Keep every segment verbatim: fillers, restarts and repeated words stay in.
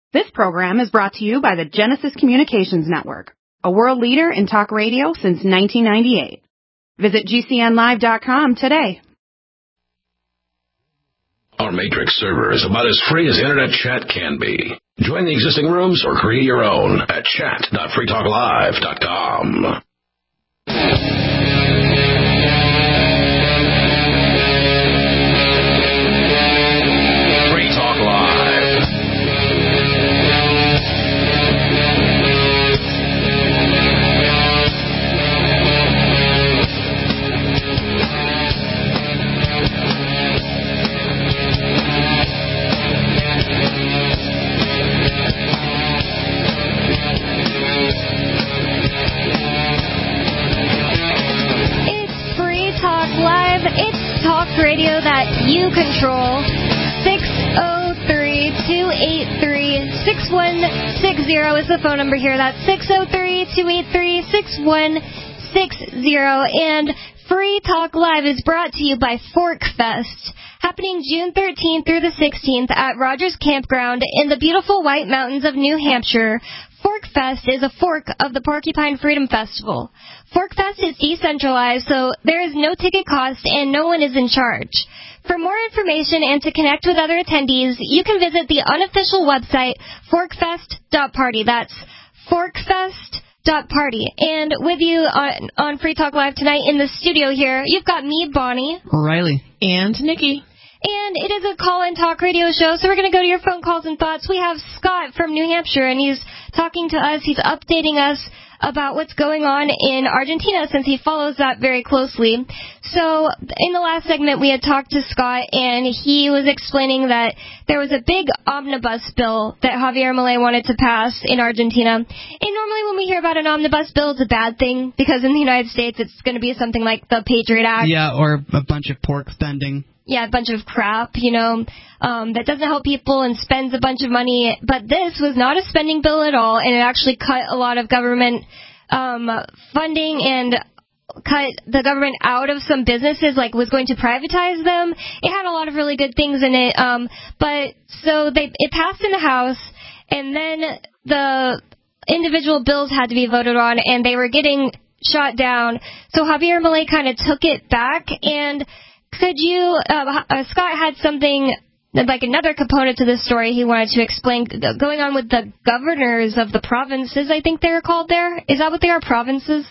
This program is brought to you by the Genesis Communications Network, a world leader in talk radio since nineteen ninety-eight. Visit G C N live dot com today. Our Matrix server is about as free as internet chat can be. Join the existing rooms or create your own at chat dot free talk live dot com. Radio that you control. Six oh three, two eight three, six one six zero is the phone number here. That's six oh three, two eight three, six one six zero. And Free Talk Live is brought to you by Fork Fest, happening June thirteenth through the sixteenth at Rogers Campground in the beautiful White Mountains of New Hampshire. Fork Fest is a fork of the Porcupine Freedom Festival. Fork Fest is decentralized, so there is no ticket cost and no one is in charge. For more information and to connect with other attendees, you can visit the unofficial website, fork fest dot party. That's fork fest dot party. And with you on, on Free Talk Live tonight in the studio here, you've got me, Bonnie. Riley. And Nikki. And it is a call-in talk radio show, so we're going to go to your phone calls and thoughts. We have Scott from New Hampshire, and he's talking to us. He's updating us about what's going on in Argentina since he follows that very closely. So in the last segment, we had talked to Scott, and he was explaining that there was a big omnibus bill that Javier Milei wanted to pass in Argentina. And normally when we hear about an omnibus bill, it's a bad thing, because in the United States, it's going to be something like the Patriot Act. Yeah, or a bunch of pork spending. Yeah, a bunch of crap, you know, um, that doesn't help people and spends a bunch of money. But this was not a spending bill at all, and it actually cut a lot of government um, funding and cut the government out of some businesses, like was going to privatize them. It had a lot of really good things in it. Um, but so they it passed in the House, and then the individual bills had to be voted on, and they were getting shot down. So Javier Milei kind of took it back, and could you, uh, uh, Scott had something, like another component to this story he wanted to explain, going on with the governors of the provinces, I think they're called there. Is that what they are, provinces?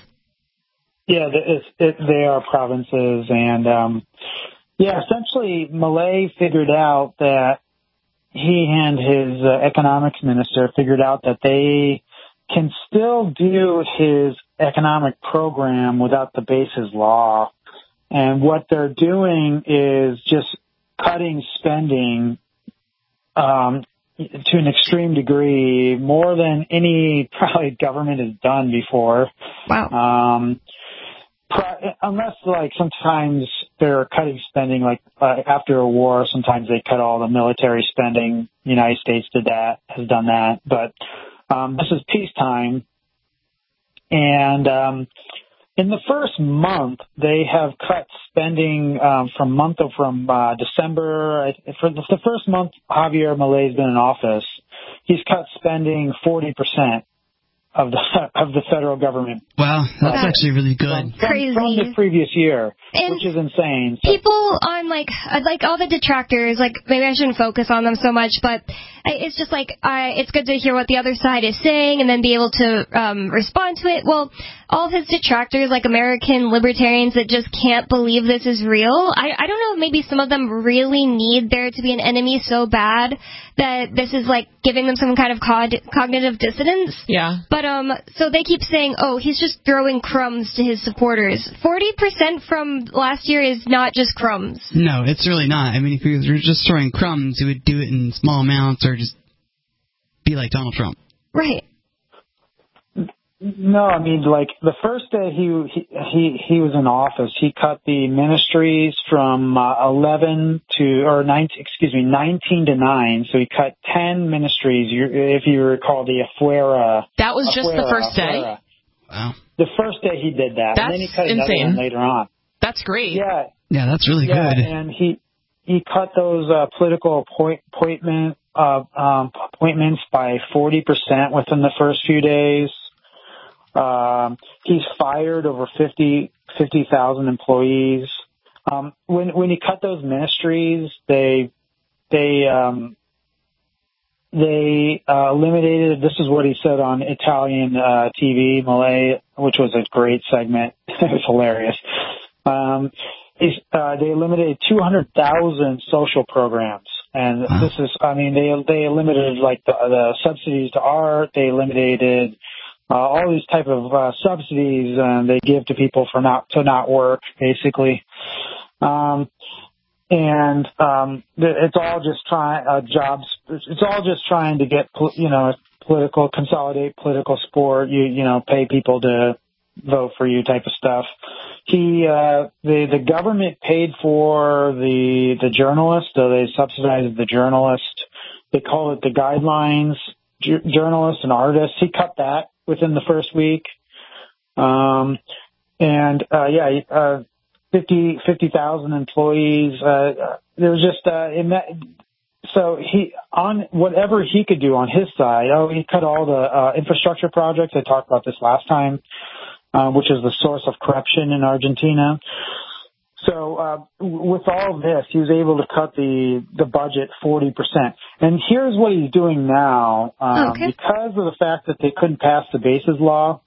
Yeah, it, it, they are provinces. And, um, yeah, essentially, Milei figured out that he and his uh, economics minister figured out that they can still do his economic program without the Bases Law. And what they're doing is just cutting spending um, to an extreme degree, more than any probably government has done before. Wow. Um, pro- unless, like, sometimes they're cutting spending, like uh, after a war, sometimes they cut all the military spending. The United States did that, has done that. But um, this is peacetime. And um in the first month, they have cut spending um, from month of from uh, December. For the first month Javier Milei has been in office, he's cut spending forty percent of the of the federal government. Wow, that's uh, actually really good. From, from, Crazy. From the previous year, and which is insane. So, people on, like, like all the detractors, like, maybe I shouldn't focus on them so much, but it's just like, I, it's good to hear what the other side is saying and then be able to um, respond to it. Well, all of his detractors, like American libertarians that just can't believe this is real, I, I don't know, maybe some of them really need there to be an enemy so bad that this is, like, giving them some kind of cog- cognitive dissonance. Yeah. But, um, so they keep saying, oh, he's just throwing crumbs to his supporters. forty percent from last year is not just crumbs. No, it's really not. I mean, if you were just throwing crumbs, you would do it in small amounts or just be like Donald Trump. Right. No, I mean, like, the first day he he he, he was in office, he cut the ministries from uh, eleven to, or nineteen, excuse me, nineteen to nine. So he cut ten ministries, you, if you recall the Afuera. That was just Afuera, the first day? Afuera. Wow. The first day he did that. That's and then he cut insane. another one later on. That's great. Yeah. Yeah, that's really yeah, good. And he, he cut those uh, political appoint, appointment uh, um, appointments by forty percent within the first few days. Um, he's fired over fifty thousand employees. Um, when when he cut those ministries, they they um, they uh, eliminated. This is what he said on Italian uh, T V, Malay, which was a great segment. It was hilarious. Um, he's, uh, they eliminated two hundred thousand social programs. And wow. this is, I mean, they they eliminated like the, the subsidies to art. They eliminated uh, all these type of uh, subsidies um, they give to people for not to not work, basically. Um, and um, it's all just trying uh, jobs. It's all just trying to get you know political consolidate political support. You you know pay people to vote for you type of stuff. He, uh, the, the government paid for the, the journalist, so they subsidized the journalist. They call it the guidelines, j- journalist and artist. He cut that within the first week. Um, and, uh, yeah, uh, fifty, fifty thousand employees. Uh, there was just, uh, in that, so he, on whatever he could do on his side, oh, he cut all the, uh, infrastructure projects. I talked about this last time. Uh, which is the source of corruption in Argentina. So uh, with all of this, he was able to cut the, the budget forty percent. And here's what he's doing now. Um, okay. Because of the fact that they couldn't pass the Bases Law,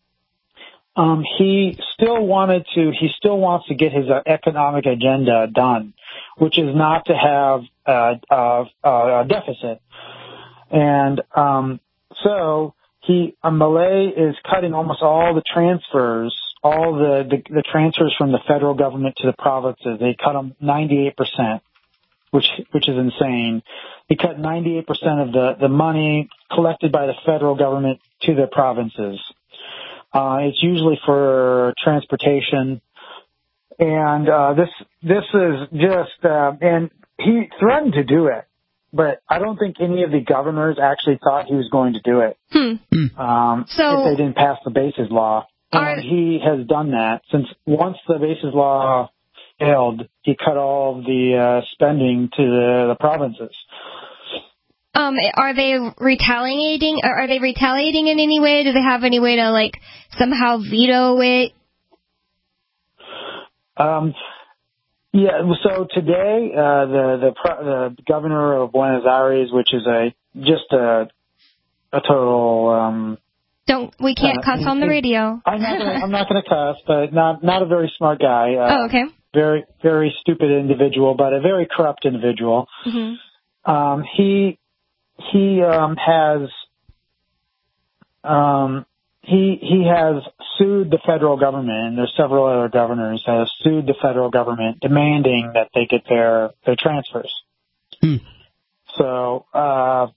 um, he still wanted to, he still wants to get his uh, economic agenda done, which is not to have uh, uh, uh, a deficit. And um, so... He, uh, Malay is cutting almost all the transfers, all the, the, the transfers from the federal government to the provinces. They cut them ninety-eight percent, which, which is insane. He cut ninety-eight percent of the, the money collected by the federal government to the provinces. Uh, it's usually for transportation. And, uh, this, this is just, uh, and he threatened to do it. But I don't think any of the governors actually thought he was going to do it. Hmm. Um, so, if they didn't pass the Bases Law. Are, and he has done that since once the Bases Law failed, he cut all the uh, spending to the, the provinces. Um, are they retaliating? Are they retaliating in any way? Do they have any way to like somehow veto it? Um. Yeah, so today, uh, the, the, the governor of Buenos Aires, which is a, just a, a total, um, Don't, we can't uh, cuss on the radio. I'm not gonna, I'm not gonna cuss, but not, not a very smart guy. Uh, oh, okay. Very, very stupid individual, but a very corrupt individual. Mm-hmm. Um, he, he, um, has, um, He he has sued the federal government, and there's several other governors that have sued the federal government demanding that they get their, their transfers. Hmm. So uh,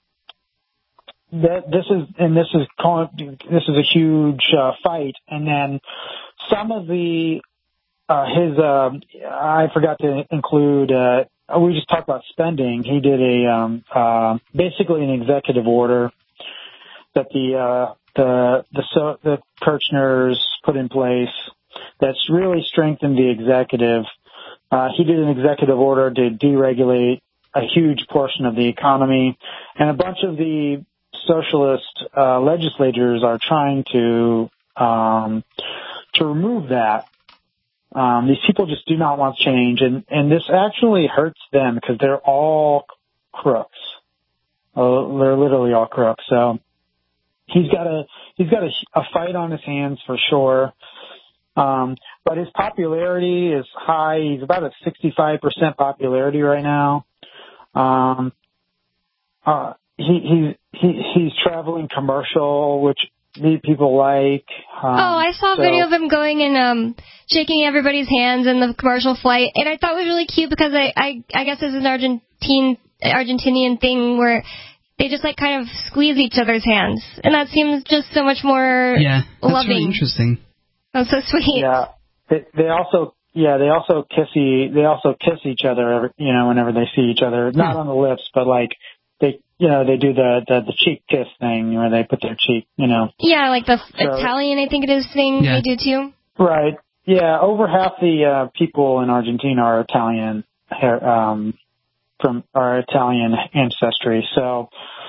that this is and this is this is a huge uh, fight. And then some of the uh, his uh, I forgot to include. Uh, we just talked about spending. He did a um, uh, basically an executive order that the uh, the the so the Kirchners put in place that's really strengthened the executive. Uh, he did an executive order to deregulate a huge portion of the economy, and a bunch of the socialist uh, legislators are trying to um, to remove that. Um, these people just do not want change, and, and this actually hurts them because they're all crooks. Uh, they're literally all crooks. So. He's got a he's got a, a fight on his hands for sure, um, but his popularity is high. He's about a sixty-five percent popularity right now. Um, uh, he he he he's traveling commercial, which people like. Um, oh, I saw a so. video of him going and um, shaking everybody's hands in the commercial flight, and I thought it was really cute because I I, I guess it's an Argentine Argentinian thing where. They just like kind of squeeze each other's hands, and that seems just so much more yeah, that's loving. Really interesting. That's so sweet. Yeah, they, they also yeah they also kiss e- they also kiss each other every, you know whenever they see each other, not hmm. on the lips, but like they you know they do the, the the cheek kiss thing where they put their cheek you know. Yeah, like the so, Italian I think it is thing yeah. they do too. Right. Yeah, over half the uh, people in Argentina are Italian. her, um, from our Italian ancestry. So,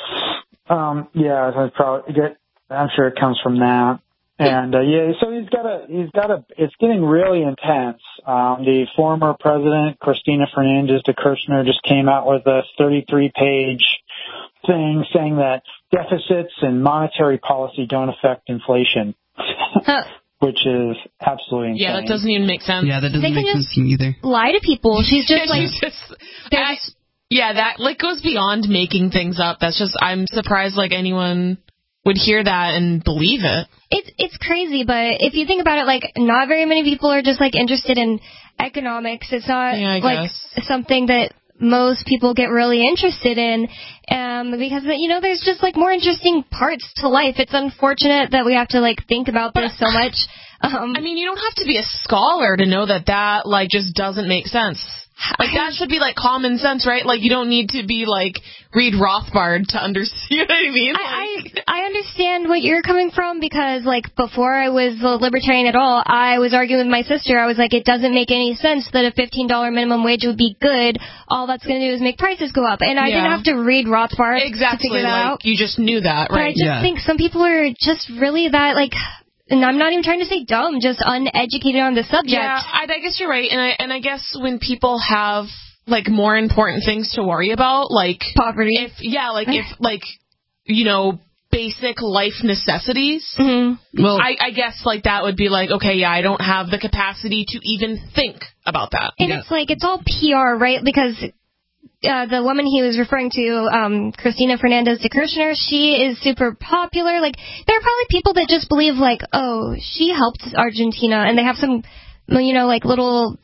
um, yeah, I probably get, I'm sure it comes from that. And, uh, yeah, so he's got a, he's got a, it's getting really intense. Um, the former president, Cristina Fernandez de Kirchner, just came out with a thirty-three page thing saying that deficits and monetary policy don't affect inflation, which is absolutely insane. Yeah, that doesn't even make sense. Yeah, that doesn't They make can sense to me either. Lie to people. She's just like, She's just, I, yeah, that like goes beyond making things up. That's just, I'm surprised like anyone would hear that and believe it. It's it's crazy, but if you think about it, like, not very many people are just, like, interested in economics. It's not, Yeah, I like, guess. something that most people get really interested in, um, because, you know, there's just, like, more interesting parts to life. It's unfortunate that we have to, like, think about this so much. Um, I mean, you don't have to be a scholar to know that that, like, just doesn't make sense. Like, that should be, like, common sense, right? Like, you don't need to be, like, read Rothbard to understand, you know what I mean? Like, I, I I understand what you're coming from, because, like, before I was a libertarian at all, I was arguing with my sister. I was like, it doesn't make any sense that a fifteen dollars minimum wage would be good. All that's going to do is make prices go up. And I Yeah. didn't have to read Rothbard exactly, to figure that like, out. you just knew that, But I right? just Yeah. think some people are just really that, like, and I'm not even trying to say dumb, just uneducated on the subject. Yeah, I, I guess you're right. And I, and I guess when people have, like, more important things to worry about, like, Poverty. if, yeah, like, if, like, you know, basic life necessities, Mm-hmm. Well, I, I guess, like, that would be like, okay, yeah, I don't have the capacity to even think about that. And Yeah. it's like, it's all P R, right? Because uh, the woman he was referring to, um, Cristina Fernandez de Kirchner, she is super popular. Like, there are probably people that just believe, like, oh, she helped Argentina, and they have some, you know, like, little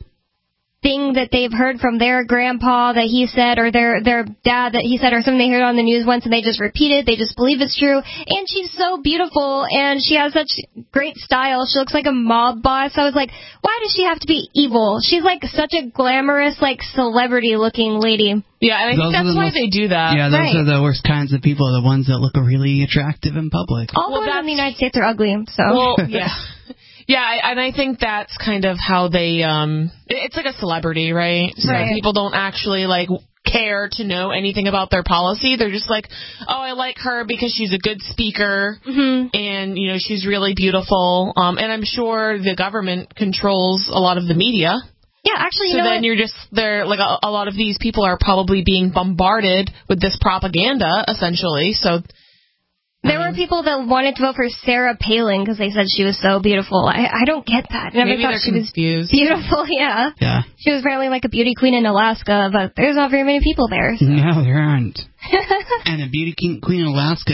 thing that they've heard from their grandpa that he said, or their their dad that he said, or something they heard on the news once, and they just repeat it. They just believe it's true. And she's so beautiful, and she has such great style. She looks like a mob boss. I was like, why does she have to be evil? She's like such a glamorous, like, celebrity-looking lady. Yeah, and I Those think are that's the why most- they do that. yeah, those right. are the worst kinds of people, the ones that look really attractive in public. All Well, the women in the that's- United States are ugly, so. Well, yeah. Yeah, I- and I think that's kind of how they, um, it- it's like a celebrity, right? So Right. people don't actually, like, care to know anything about their policy. They're just like, oh, I like her because she's a good speaker, Mhm. and, you know, she's really beautiful. Um, and I'm sure the government controls a lot of the media. Yeah, actually, you So know then what? you're just, they're, like, a, a lot of these people are probably being bombarded with this propaganda, essentially. So There were people that wanted to vote for Sarah Palin because they said she was so beautiful. I, I don't get that. I never maybe thought they're she was confused. beautiful, yeah. Yeah. She was apparently like a beauty queen in Alaska, but there's not very many people there. So. No, there aren't. And a beauty king, queen in Alaska,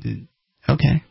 uh, okay.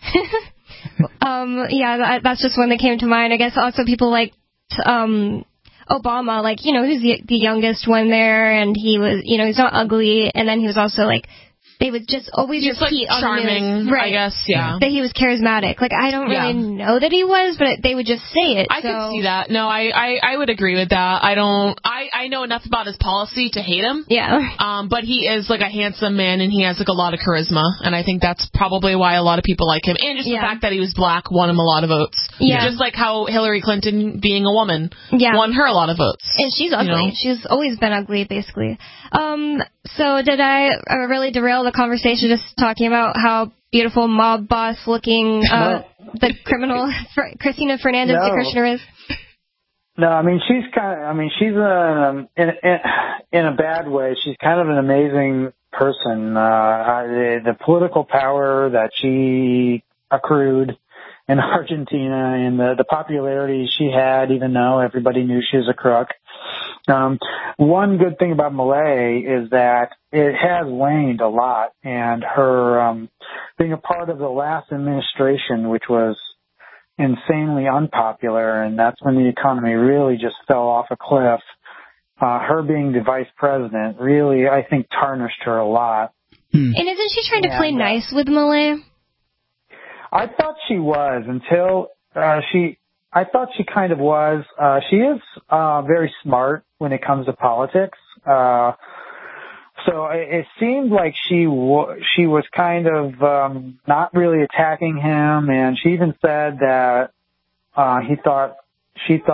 um, yeah, that, that's just one that came to mind. I guess also people like um, Obama, like, you know, he was the, the youngest one there, and he was, you know, he's not ugly, and then he was also like, they would just always He's, like, repeat on the charming, news, right, I guess, yeah. that he was charismatic. Like, I don't really Yeah. know that he was, but they would just say it. I so. could see that. No, I, I, I would agree with that. I don't. I, I know enough about his policy to hate him. Yeah. Um, but he is like a handsome man, and he has like a lot of charisma, and I think that's probably why a lot of people like him. And just Yeah. the fact that he was black won him a lot of votes. Yeah. Just like how Hillary Clinton, being a woman, Yeah. won her a lot of votes. And she's ugly. You know? She's always been ugly, basically. Um, so did I uh, really derail the conversation just talking about how beautiful mob boss looking uh, the criminal Fr- Cristina Fernandez de No. Kirchner is? No, I mean she's kind of. I mean she's um, in, in in a bad way. She's kind of an amazing person. Uh, I, the, the political power that she accrued in Argentina, and the the popularity she had, even though everybody knew she was a crook. Um, one good thing about Milei is that it has waned a lot, and her um, being a part of the last administration, which was insanely unpopular, and that's when the economy really just fell off a cliff. Uh, her being the vice president really, I think, tarnished her a lot. Hmm. And isn't she trying to play Yeah, no. nice with Milei? I thought she was until uh, she. I thought she kind of was. Uh, she is uh, very smart when it comes to politics. Uh, so it, it seemed like she w- she was kind of um, not really attacking him, and she even said that uh, he thought she thought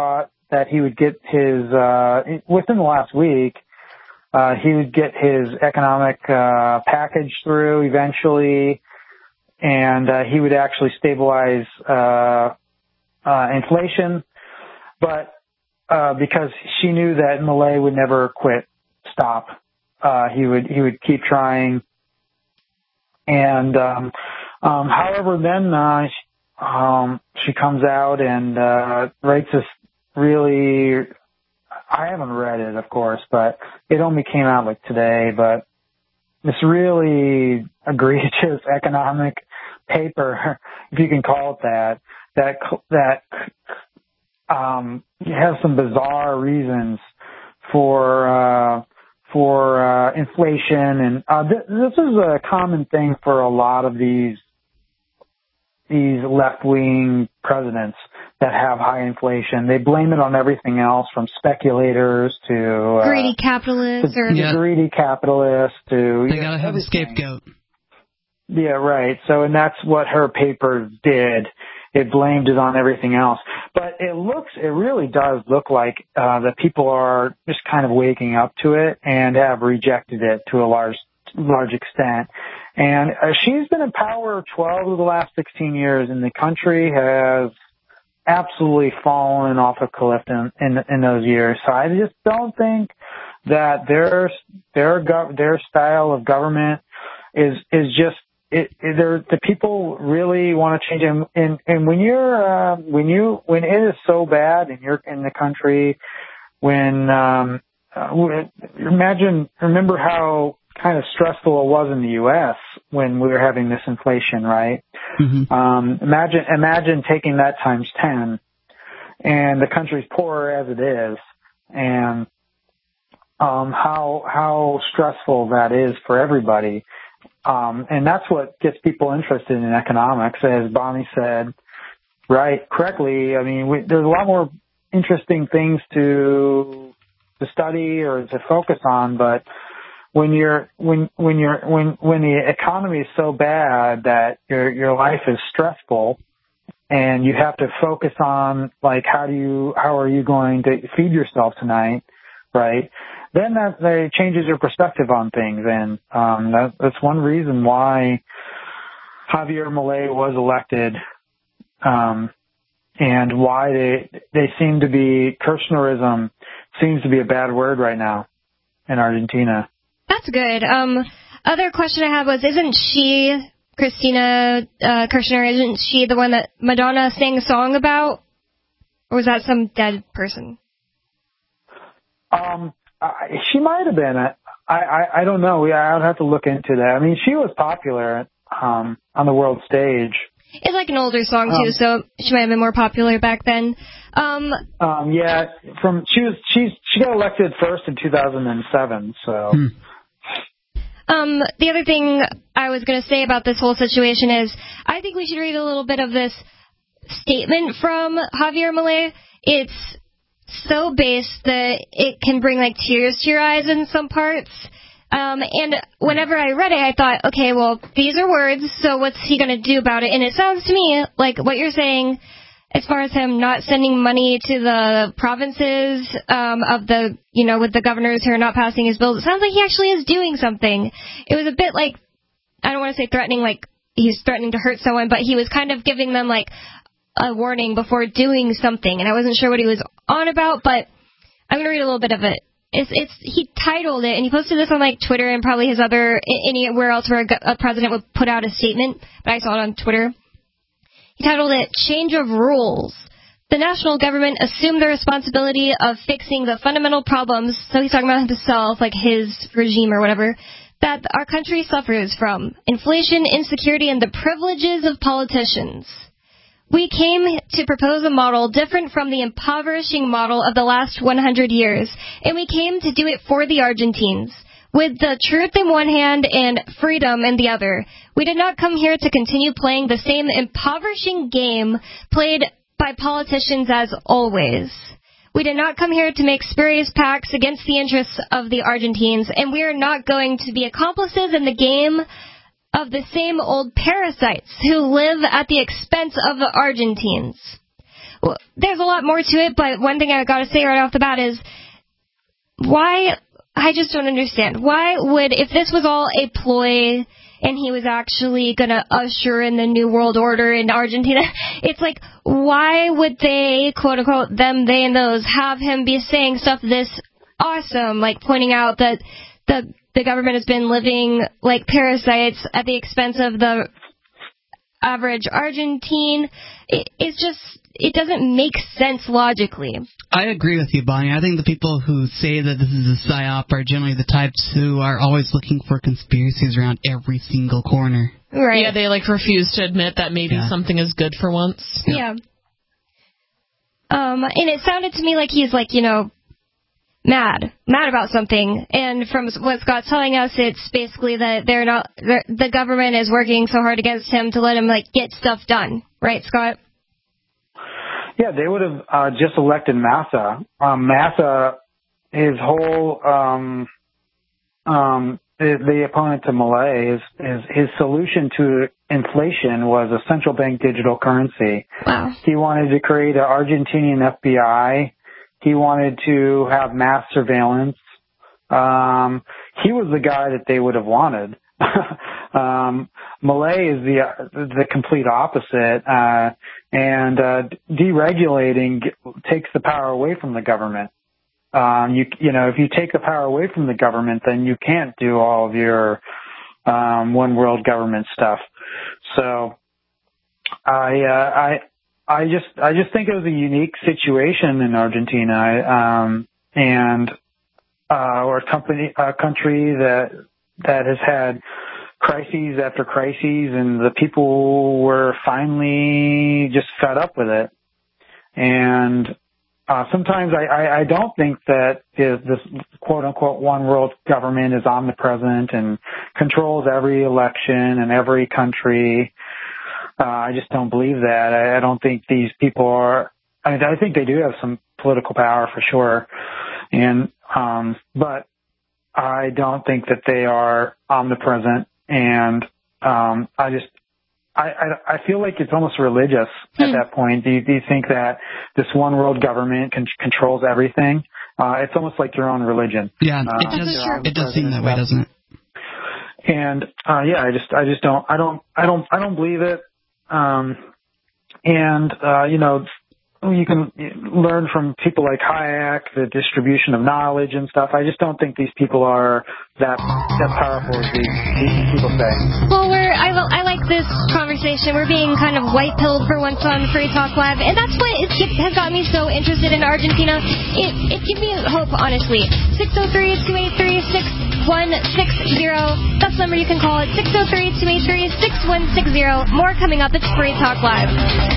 that he would get his, uh, within the last week, uh, he would get his economic, uh, package through eventually, and, uh, he would actually stabilize, uh, uh, inflation. But, uh, because she knew that Milei would never quit, stop, uh, he would, he would keep trying. And, um, um, however, then, uh, um, she comes out and, uh, writes this really, I haven't read it, of course, but it only came out like today, but this really egregious economic paper, if you can call it that, that, that, um, has some bizarre reasons for, uh, for, uh, inflation. And, uh, th- this is a common thing for a lot of these, these left-wing presidents that have high inflation. They blame it on everything else, from speculators to uh, greedy capitalists, to, or to yeah. greedy capitalists to They yeah, gotta have everything. a scapegoat. Yeah, right. So, and that's what her paper did. It blamed it on everything else. But it looks, it really does look like uh, that people are just kind of waking up to it and have rejected it to a large, large extent. And uh, she's been in power twelve of the last sixteen years, and the country has absolutely fallen off a cliff in, in, in those years. So I just don't think that their their gov- their style of government is is just it. it the people really want to change it. And, and, and when you're uh, when you when it is so bad and you're in the country, when um, uh, imagine remember how kind of stressful it was in the U S when we were having this inflation, right? Mm-hmm. Um, imagine, imagine taking that times ten, and the country's poorer as it is, and um, how how stressful that is for everybody. Um, and that's what gets people interested in economics, as Bonnie said, right? Correctly. I mean, we, there's a lot more interesting things to to study or to focus on, but When you're when when you're when when the economy is so bad that your your life is stressful, and you have to focus on like how do you how are you going to feed yourself tonight, right? Then that, that changes your perspective on things, and um, that, that's one reason why Javier Milei was elected, um, and why they they seem to be Kirchnerism seems to be a bad word right now in Argentina. That's good. Um, other question I had was, isn't she, Christina uh, Kirchner, isn't she the one that Madonna sang a song about? Or was that some dead person? Um, I, she might have been. I, I, I don't know. Yeah, I'd have to look into that. I mean, she was popular um, on the world stage. It's like an older song, too, um, so she might have been more popular back then. Um, um, yeah, from she was she's she got elected first in two thousand seven, so... Hmm. Um, the other thing I was going to say about this whole situation is I think we should read a little bit of this statement from Javier Milei. It's so base that it can bring, like, tears to your eyes in some parts. Um, and whenever I read it, I thought, okay, well, these are words, so what's he going to do about it? And it sounds to me like what you're saying, as far as him not sending money to the provinces um, of the, you know, with the governors who are not passing his bills, it sounds like he actually is doing something. It was a bit like, I don't want to say threatening, like he's threatening to hurt someone, but he was kind of giving them, like, a warning before doing something. And I wasn't sure what he was on about, but I'm going to read a little bit of it. It's, it's, he titled it, and he posted this on, like, Twitter and probably his other, anywhere else where a, a president would put out a statement, but I saw it on Twitter. He titled it, Change of Rules. The national government assumed the responsibility of fixing the fundamental problems, so he's talking about himself, like his regime or whatever, that our country suffers from. Inflation, insecurity, and the privileges of politicians. We came to propose a model different from the impoverishing model of the last one hundred years, and we came to do it for the Argentines, with the truth in one hand and freedom in the other. We did not come here to continue playing the same impoverishing game played by politicians as always. We did not come here to make spurious pacts against the interests of the Argentines, and we are not going to be accomplices in the game of the same old parasites who live at the expense of the Argentines. there's a lot more to it, but one thing I got to say right off the bat is why, I just don't understand. Why would, if this was all a ploy and he was actually going to usher in the New World Order in Argentina, it's like, why would they, quote unquote, them, they, and those, have him be saying stuff this awesome, like pointing out that the the government has been living like parasites at the expense of the average Argentine? It, it's just, it doesn't make sense logically. I agree with you, Bonnie. I think the people who say that this is a psyop are generally the types who are always looking for conspiracies around every single corner. Right. Yeah, they like refuse to admit that maybe yeah. something is good for once. Yeah. Um, and it sounded to me like he's like, you know, mad, mad about something. And from what Scott's telling us, it's basically that they're not, they're, the government is working so hard against him to let him like get stuff done. Right, Scott? Yeah, they would have uh, just elected Massa. Um, Massa, his whole, um, um, the, the opponent to Milei, is, is his solution to inflation was a central bank digital currency. Wow. He wanted to create an Argentinian F B I. He wanted to have mass surveillance. Um, he was the guy that they would have wanted. um, Milei is the the complete opposite, uh, and uh, deregulating takes the power away from the government. Um, you you know, if you take the power away from the government, then you can't do all of your um, one world government stuff. So, I uh, I. I just, I just think it was a unique situation in Argentina, um, and, uh, or a company, a country that, that has had crises after crises, and the people were finally just fed up with it. And, uh, sometimes I, I, I don't think that this, this quote unquote one world government is omnipresent and controls every election and every country. Uh, I just don't believe that. I, I don't think these people are, I mean, I think they do have some political power for sure. And, um, but I don't think that they are omnipresent. And, um, I just, I, I, I feel like it's almost religious hmm. at that point. Do you, do you think that this one world government con- controls everything? Uh, it's almost like your own religion. Yeah, uh, it does, sure. it does seem that way, doesn't it? And, uh, yeah, I just, I just don't, I don't, I don't, I don't believe it. Um, and, uh, you know, you can learn from people like Hayek, the distribution of knowledge and stuff. I just don't think these people are that that powerful as these, these people say. Well, we're, I, I like this conversation. We're being kind of white-pilled for once on Free Talk Live, and that's what it has got me so interested in Argentina. It, it gives me hope, honestly. six oh three, two eight three, six one six zero. That's the number you can call it. six oh three, two eight three, six one six zero. More coming up. It's Free Talk Live.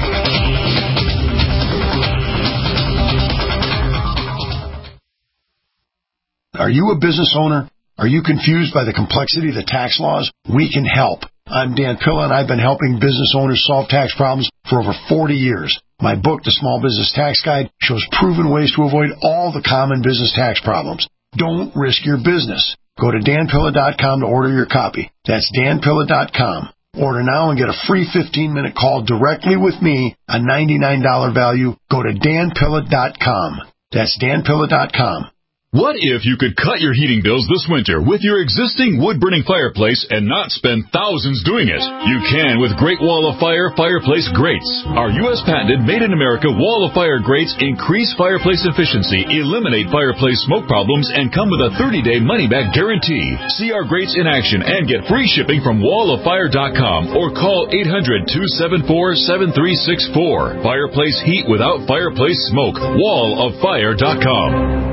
Are you a business owner? Are you confused by the complexity of the tax laws? We can help. I'm Dan Pilla, and I've been helping business owners solve tax problems for over forty years. My book, The Small Business Tax Guide, shows proven ways to avoid all the common business tax problems. Don't risk your business. Go to dan pilla dot com to order your copy. That's dan pilla dot com. Order now and get a free fifteen-minute call directly with me, a ninety-nine dollars value. Go to dan pilla dot com. That's dan pilla dot com. What if you could cut your heating bills this winter with your existing wood-burning fireplace and not spend thousands doing it? You can with Great Wall of Fire Fireplace Grates. Our U S patented made-in-America Wall of Fire grates increase fireplace efficiency, eliminate fireplace smoke problems, and come with a thirty-day money-back guarantee. See our grates in action and get free shipping from wall of fire dot com or call eight hundred, two seven four, seven three six four. Fireplace heat without fireplace smoke. wall of fire dot com.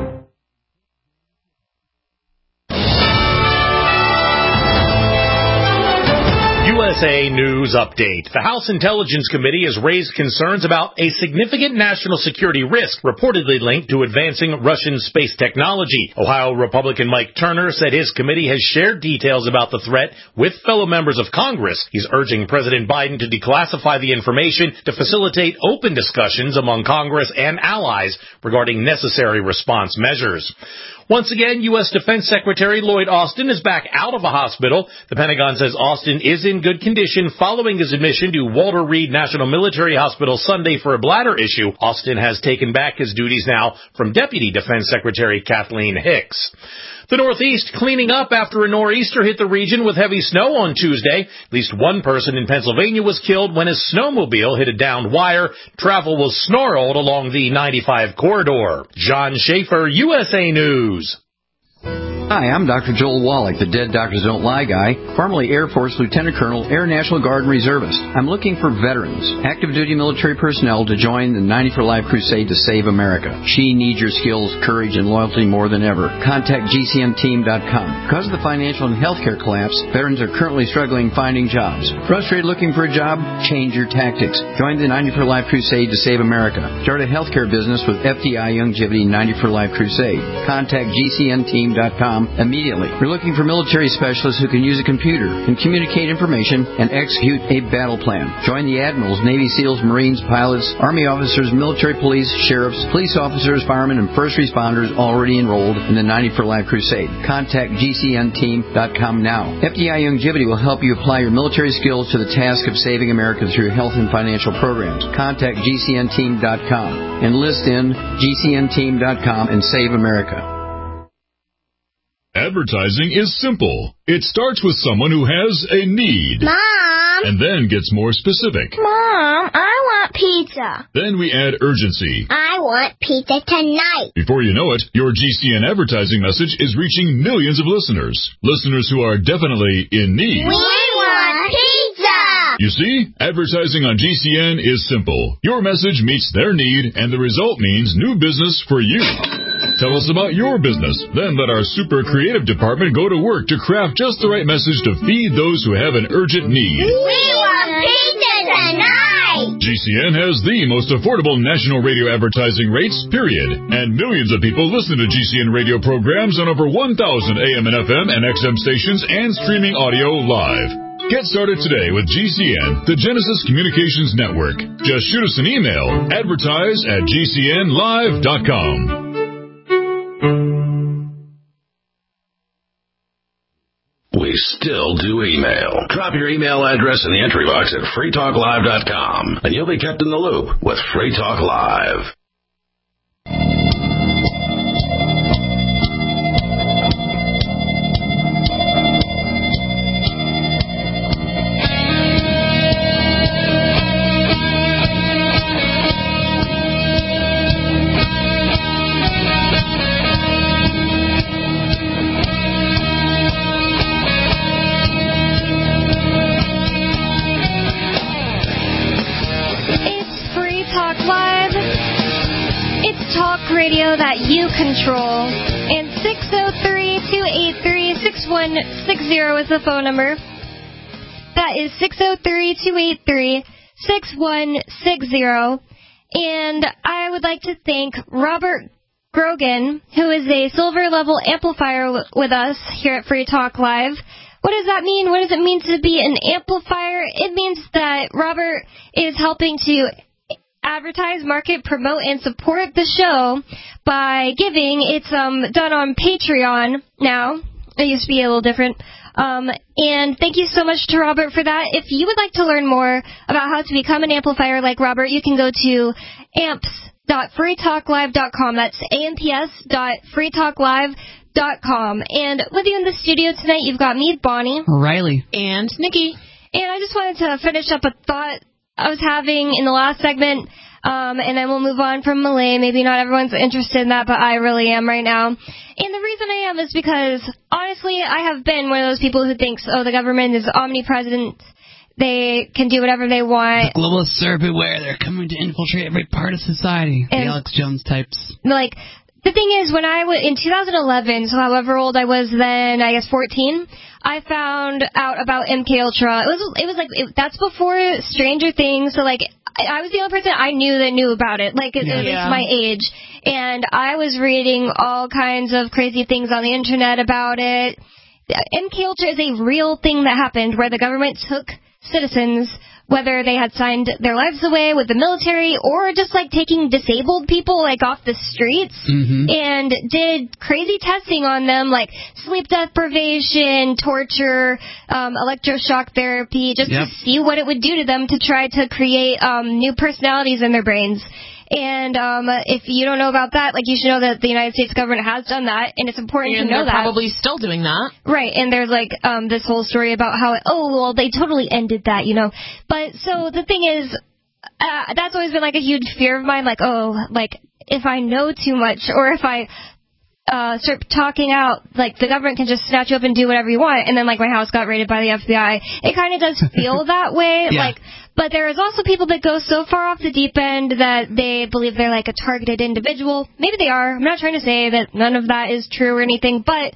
U S A News Update. The House Intelligence Committee has raised concerns about a significant national security risk reportedly linked to advancing Russian space technology. Ohio Republican Mike Turner said his committee has shared details about the threat with fellow members of Congress. He's urging President Biden to declassify the information to facilitate open discussions among Congress and allies regarding necessary response measures. Once again, U S. Defense Secretary Lloyd Austin is back out of a hospital. The Pentagon says Austin is in good condition following his admission to Walter Reed National Military Hospital Sunday for a bladder issue. Austin has taken back his duties now from Deputy Defense Secretary Kathleen Hicks. The Northeast cleaning up after a nor'easter hit the region with heavy snow on Tuesday. At least one person in Pennsylvania was killed when his snowmobile hit a downed wire. Travel was snarled along the ninety-five corridor. John Schaefer, U S A News. Hi, I'm Doctor Joel Wallach, the Dead Doctors Don't Lie guy, formerly Air Force Lieutenant Colonel, Air National Guard and Reservist. I'm looking for veterans, active duty military personnel to join the ninety for Life crusade to save America. She needs your skills, courage, and loyalty more than ever. Contact G C N team dot com. Because of the financial and healthcare collapse, veterans are currently struggling finding jobs. Frustrated looking for a job? Change your tactics. Join the ninety for Life crusade to save America. Start a healthcare business with F D I Longevity ninety for Life crusade. Contact G C N team dot com immediately. We're looking for military specialists who can use a computer and communicate information and execute a battle plan. Join the admirals, Navy SEALs, Marines, pilots, Army officers, military police, sheriffs, police officers, firemen, and first responders already enrolled in the ninety for Life crusade. Contact G C N team dot com now. F D I Longevity will help you apply your military skills to the task of saving America through health and financial programs. Contact G C N team dot com. Enlist in G C N team dot com and save America. Advertising is simple. It starts with someone who has a need. Mom! And then gets more specific. Mom, I want pizza. Then we add urgency. I want pizza tonight. Before you know it, your G C N advertising message is reaching millions of listeners. Listeners who are definitely in need. We want pizza! You see, advertising on G C N is simple. Your message meets their need, and the result means new business for you. Tell us about your business. Then let our super creative department go to work to craft just the right message to feed those who have an urgent need. We want pizza tonight! G C N has the most affordable national radio advertising rates, period. And millions of people listen to G C N radio programs on over one thousand A M and F M and X M stations and streaming audio live. Get started today with G C N, the Genesis Communications Network. Just shoot us an email, advertise at G C N live dot com. We still do email. Drop your email address in the entry box at free talk live dot com, and you'll be kept in the loop with Free Talk Live. Radio that you control. And six oh three, two eight three, six one six zero is the phone number. That is six oh three, two eight three, six one six zero. And I would like to thank Robert Grogan, who is a silver level amplifier w- with us here at Free Talk Live. What does that mean? What does it mean to be an amplifier? It means that Robert is helping to advertise, market, promote, and support the show by giving. It's um done on Patreon now. It used to be a little different. Um, and thank you so much to Robert for that. If you would like to learn more about how to become an amplifier like Robert, you can go to amps dot free talk live dot com. That's amps dot free talk live dot com. And with you in the studio tonight, you've got me, Bonnie, Riley, and Nikki. And I just wanted to finish up a thought I was having in the last segment, um, and then we'll move on from Malay. Maybe not everyone's interested in that, but I really am right now. And the reason I am is because, honestly, I have been one of those people who thinks, oh, the government is omnipresent. They can do whatever they want. The globalists are everywhere. They're coming to infiltrate every part of society. And, the Alex Jones types. Like, the thing is, when I was in two thousand eleven, so however old I was then, I guess fourteen, I found out about M K Ultra. It was, it was like, it, that's before Stranger Things, so like, I, I was the only person I knew that knew about it, like, at, yeah. at least my age. And I was reading all kinds of crazy things on the internet about it. M K Ultra is a real thing that happened where the government took citizens, whether they had signed their lives away with the military or just like taking disabled people like off the streets mm-hmm. and did crazy testing on them, like sleep deprivation, torture, um, electroshock therapy, just yep. to see what it would do to them to try to create um, new personalities in their brains. And um, if you don't know about that, like you should know that the United States government has done that, and it's important and to know they're that. Probably still doing that, right? And there's like um, this whole story about how oh well they totally ended that, you know. But so the thing is, uh, that's always been like a huge fear of mine. Like oh, like if I know too much or if I uh, start talking out, like the government can just snatch you up and do whatever you want. And then like my house got raided by the F B I. It kind of does feel that way, yeah. like. But there is also people that go so far off the deep end that they believe they're like a targeted individual. Maybe they are. I'm not trying to say that none of that is true or anything, but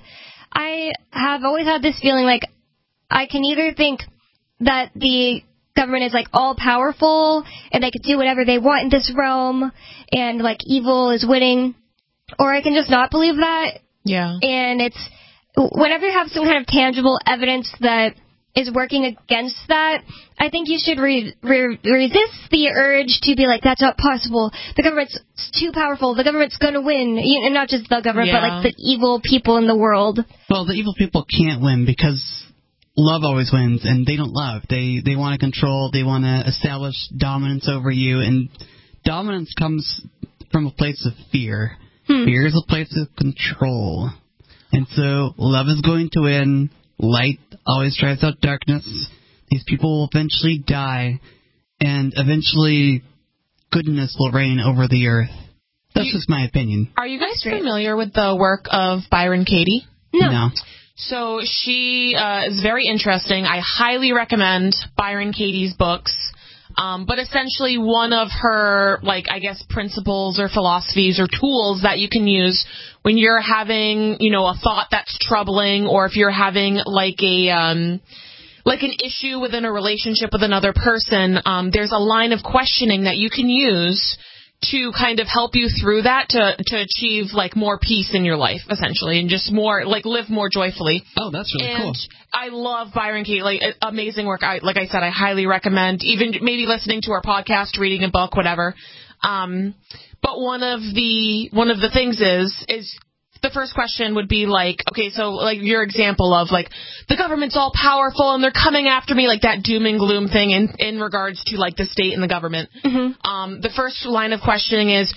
I have always had this feeling like I can either think that the government is like all powerful and they can do whatever they want in this realm and like evil is winning, or I can just not believe that. Yeah. And it's whenever you have some kind of tangible evidence that is working against that, I think you should re- re- resist the urge to be like, that's not possible. The government's too powerful. The government's going to win. You, and not just the government, yeah. but like the evil people in the world. Well, the evil people can't win because love always wins, and they don't love. They they want to control. They want to establish dominance over you, and dominance comes from a place of fear. Hmm. Fear is a place of control. And so love is going to win. Light always drives out darkness. These people will eventually die, and eventually goodness will reign over the earth. That's you, just my opinion. Are you guys familiar with the work of Byron Katie? No. no. So she uh, is very interesting. I highly recommend Byron Katie's books. Um, but essentially one of her, like, I guess, principles or philosophies or tools that you can use when you're having, you know, a thought that's troubling, or if you're having, like, a, um, like an issue within a relationship with another person, um, there's a line of questioning that you can use to kind of help you through that to to achieve, like, more peace in your life, essentially, and just more, like, live more joyfully. Oh, that's really and cool. I love Byron Katie, like, amazing work. I, like I said, I highly recommend, even maybe listening to our podcast, reading a book, whatever. Um, but one of the one of the things is is the first question would be like, okay, so like your example of like the government's all powerful and they're coming after me, like that doom and gloom thing in, in regards to like the state and the government. Mm-hmm. Um, the first line of questioning is,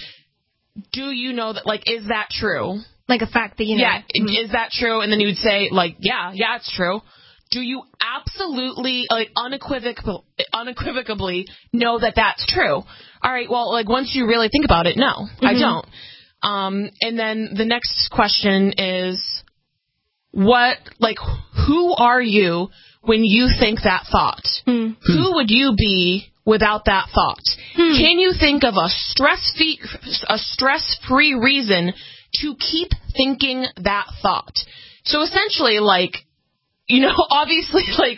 do you know that, like, is that true? Like a fact that you know. Yeah, mm-hmm. is that true? And then you would say like, yeah, yeah, it's true. Do you absolutely, like, unequivocal, unequivocally know that that's true? All right, well, like, once you really think about it, no, mm-hmm. I don't. Um, and then the next question is, what, like, who are you when you think that thought? Hmm. Who would you be without that thought? Hmm. Can you think of a stress-free, a stress-free reason to keep thinking that thought? So essentially, like, you know, obviously, like,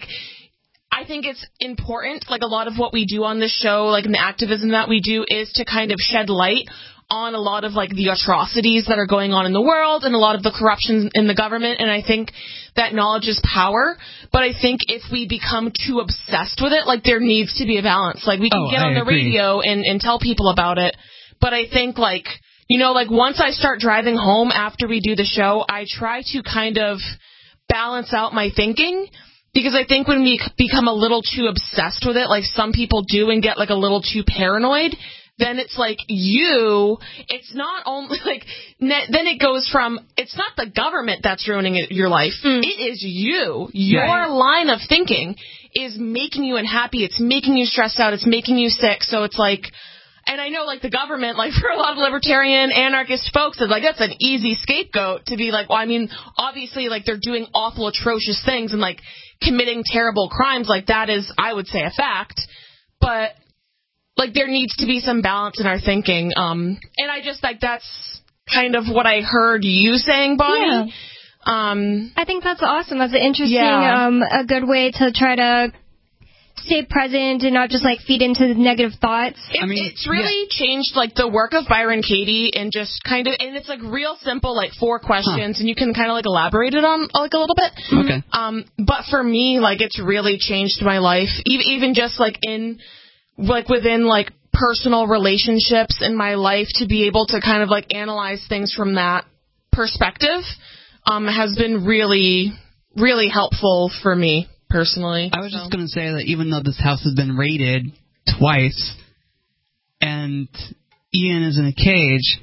I think it's important, like a lot of what we do on this show, like in the activism that we do, is to kind of shed light on a lot of, like, the atrocities that are going on in the world and a lot of the corruption in the government. And I think that knowledge is power. But I think if we become too obsessed with it, like, there needs to be a balance. Like, we can oh, get I on the agree. radio and, and tell people about it. But I think, like, you know, like, once I start driving home after we do the show, I try to kind of balance out my thinking. Because I think when we become a little too obsessed with it, like some people do, and get, like, a little too paranoid, then it's like you, it's not only, like, ne- then it goes from, it's not the government that's ruining it, your life. Mm. It is you. Your right. line of thinking is making you unhappy. It's making you stressed out. It's making you sick. So it's like, and I know, like, the government, like, for a lot of libertarian, anarchist folks, it's like, that's an easy scapegoat to be like, well, I mean, obviously, like, they're doing awful, atrocious things and, like, committing terrible crimes. Like, that is, I would say, a fact. But, like, there needs to be some balance in our thinking. Um, and I just, like, that's kind of what I heard you saying, Bonnie. Yeah. Um, I think that's awesome. That's an interesting, yeah. um, a good way to try to stay present and not just like feed into the negative thoughts. It, I mean, it's really yeah. changed like the work of Byron Katie and just kind of, and it's like real simple, like four questions, huh. and you can kind of like elaborate it on like a little bit. Okay. Um, but for me, like it's really changed my life, even even just like in like within like personal relationships in my life, to be able to kind of like analyze things from that perspective um, has been really, really helpful for me personally. I was so. just going to say that even though this house has been raided twice and Ian is in a cage,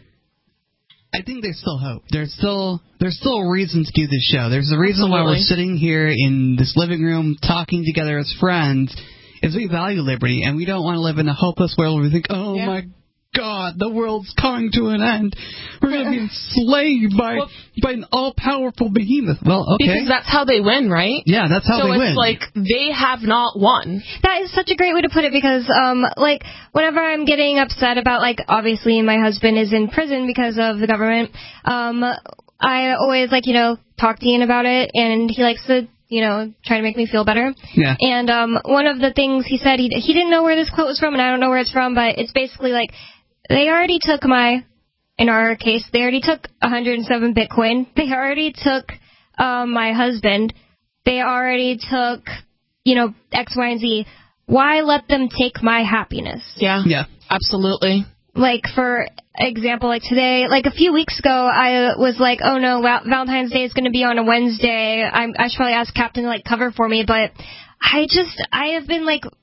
I think there's still hope. There's still there's still a reason to do this show. There's a reason Absolutely. why we're sitting here in this living room talking together as friends, is we value liberty, and we don't want to live in a hopeless world where we think, oh yeah. my God, the world's coming to an end. We're going to be enslaved by well, by an all-powerful behemoth. Well, okay. Because that's how they win, right? Yeah, that's how so they win. So it's like they have not won. That is such a great way to put it, because, um, like, whenever I'm getting upset about, like, obviously my husband is in prison because of the government, um, I always, like, you know, talk to Ian about it, and he likes to, you know, try to make me feel better. Yeah. And um, one of the things he said, he, he didn't know where this quote was from, and I don't know where it's from, but it's basically like, they already took my, in our case, they already took one hundred seven Bitcoin. They already took um, my husband. They already took, you know, X, Y, and Z. Why let them take my happiness? Yeah. Yeah. Absolutely. Like, for example, like today, like a few weeks ago, I was like, oh no, Val- Valentine's Day is going to be on a Wednesday. I'm, I should probably ask Captain to, like, cover for me, but I just, I have been, like,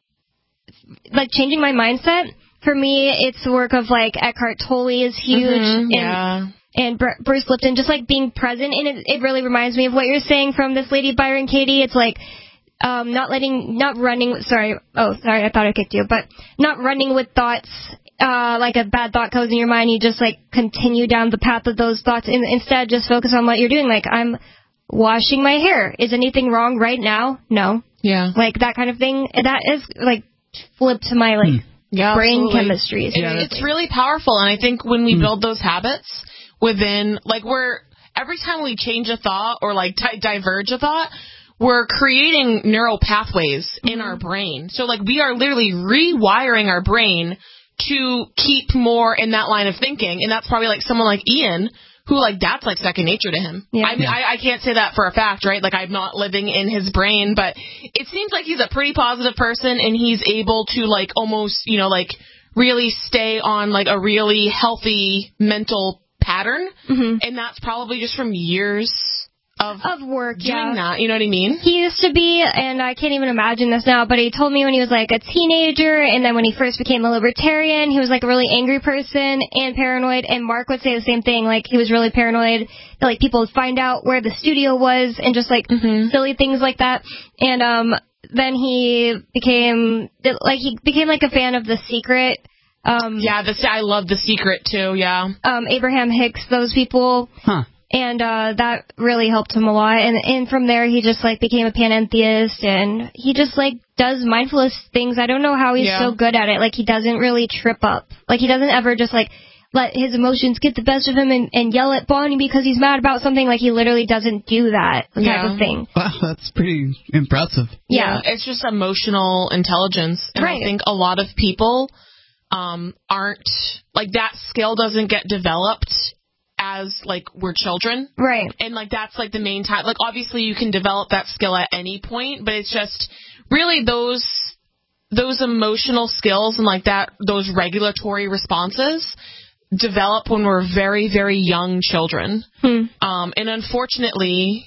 like changing my mindset. For me, it's the work of, like, Eckhart Tolle is huge. Mm-hmm, and, yeah. And Br- Bruce Lipton, just, like, being present. And it, it really reminds me of what you're saying from this lady, Byron Katie. It's like, um, not letting, not running, sorry, oh, sorry, I thought I kicked you, but not running with thoughts, uh, like a bad thought goes in your mind, you just, like, continue down the path of those thoughts, and instead just focus on what you're doing. Like, I'm washing my hair. Is anything wrong right now? No. Yeah. Like, that kind of thing. That is, like, flipped to my, like, hmm. Yeah, brain absolutely. chemistry. Is yeah, it's really powerful, and I think when we mm. build those habits within, like, we're every time we change a thought or like di- diverge a thought, we're creating neural pathways mm-hmm. in our brain. So, like, we are literally rewiring our brain to keep more in that line of thinking, and that's probably like someone like Ian, who, like, that's like second nature to him. Yeah. I mean, yeah. I, I can't say that for a fact, right? Like, I'm not living in his brain, but it seems like he's a pretty positive person, and he's able to, like, almost, you know, like, really stay on, like, a really healthy mental pattern. Mm-hmm. And that's probably just from years of, of work, doing yeah. that. You know what I mean? He used to be, and I can't even imagine this now, but he told me when he was like a teenager, and then when he first became a libertarian, he was like a really angry person and paranoid. And Mark would say the same thing. Like, he was really paranoid that, like, people would find out where the studio was and just like mm-hmm. silly things like that. And um, then he became like he became like a fan of The Secret. Um, yeah, the I love The Secret too. Yeah. Um, Abraham Hicks, those people. Huh. And uh, that really helped him a lot. And and from there, he just, like, became a panentheist. And he just, like, does mindfulness things. I don't know how he's yeah. so good at it. Like, he doesn't really trip up. Like, he doesn't ever just, like, let his emotions get the best of him and, and yell at Bonnie because he's mad about something. Like, he literally doesn't do that type yeah. of thing. Wow, that's pretty impressive. Yeah. yeah. It's just emotional intelligence. And right. I think a lot of people um, aren't, like, that skill doesn't get developed as, like, we're children. Right. And, like, that's, like, the main time. Like, obviously you can develop that skill at any point, but it's just really those those emotional skills and, like, that those regulatory responses develop when we're very, very young children. Hmm. Um, and unfortunately,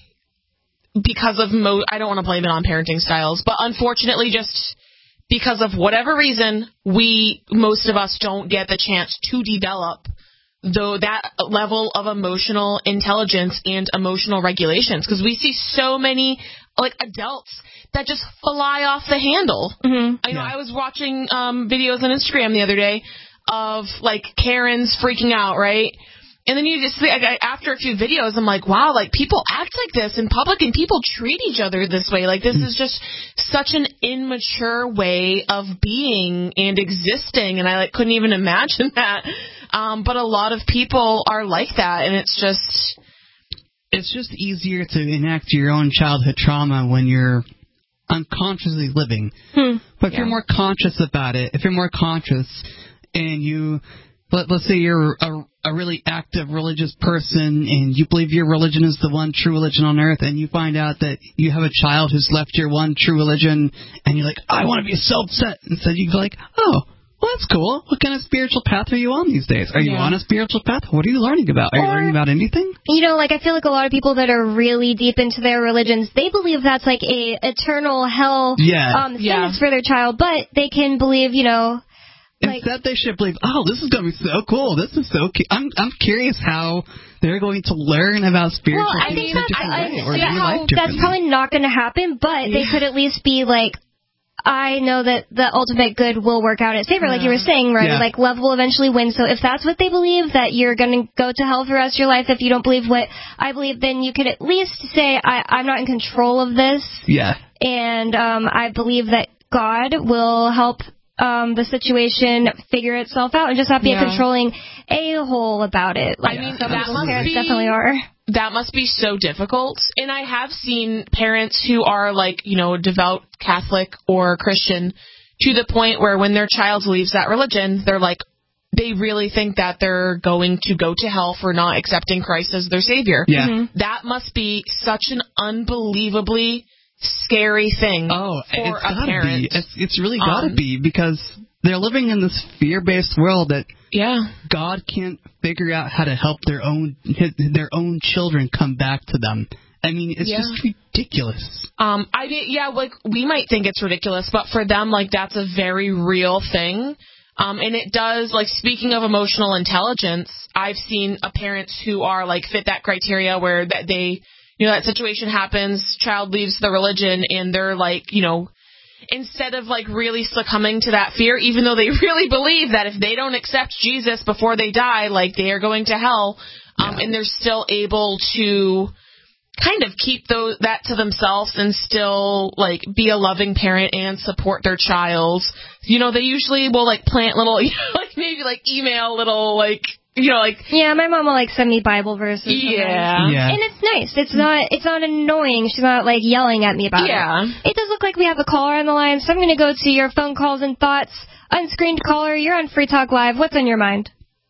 because of, mo- I don't want to blame it on parenting styles, but unfortunately just because of whatever reason, we, most of us don't get the chance to develop though that level of emotional intelligence and emotional regulations, because we see so many, like, adults that just fly off the handle. Mm-hmm. I know yeah. I was watching um, videos on Instagram the other day of, like, Karens freaking out, right? And then you just see, like, after a few videos, I'm like, wow, like, people act like this in public and people treat each other this way. Like, this mm. is just such an immature way of being and existing, and I, like, couldn't even imagine that. Um, but a lot of people are like that, and it's just... It's just easier to enact your own childhood trauma when you're unconsciously living. Hmm. But if yeah. you're more conscious about it, if you're more conscious and you, let, let's say you're a, a really active religious person and you believe your religion is the one true religion on earth, and you find out that you have a child who's left your one true religion, and you're like, I want to be a self-set. Instead, you go like, oh, well, that's cool. What kind of spiritual path are you on these days? Are you yeah. on a spiritual path? What are you learning about? Are or, you learning about anything? You know, like, I feel like a lot of people that are really deep into their religions, they believe that's like a eternal hell yeah. um, sentence yeah. for their child, but they can believe, you know, like, instead they should believe, oh, this is going to be so cool. This is so cu- I'm I'm curious how they're going to learn about spiritual well, I things think in a that's, different I, way. Or yeah, life that's probably not going to happen, but yeah. they could at least be like, I know that the ultimate good will work out in its favor, yeah. like you were saying, right? Yeah. Like, love will eventually win. So if that's what they believe, that you're going to go to hell for the rest of your life if you don't believe what I believe, then you could at least say, I, I'm not in control of this. Yeah. And um, I believe that God will help um, the situation figure itself out and just not be yeah. a controlling a-hole about it. Like, I mean, some that must parents be, definitely are. That must be so difficult. And I have seen parents who are, like, you know, devout Catholic or Christian to the point where when their child leaves that religion, they're like, they really think that they're going to go to hell for not accepting Christ as their Savior. Yeah. Mm-hmm. That must be such an unbelievably scary thing oh, for it's a gotta parent. Be. It's, it's really got to um, be, because they're living in this fear-based world that yeah. God can't figure out how to help their own their own children come back to them. I mean, it's yeah. just ridiculous. Um, I mean, yeah, like, we might think it's ridiculous, but for them, like, that's a very real thing. Um, and it does, like, speaking of emotional intelligence, I've seen uh, parents who are, like, fit that criteria where that they, you know, that situation happens, child leaves the religion, and they're, like, you know, instead of, like, really succumbing to that fear, even though they really believe that if they don't accept Jesus before they die, like, they are going to hell, um, yeah. and they're still able to kind of keep those, that to themselves and still, like, be a loving parent and support their child. You know, they usually will, like, plant little, you know, like, maybe, like, email little, like, you know, like... Yeah, my mom will, like, send me Bible verses. Yeah. yeah. And it's nice. It's not It's not annoying. She's not, like, yelling at me about yeah. it. It does look like we have a caller on the line, so I'm going to go to your phone calls and thoughts. Unscreened caller, you're on Free Talk Live. What's on your mind?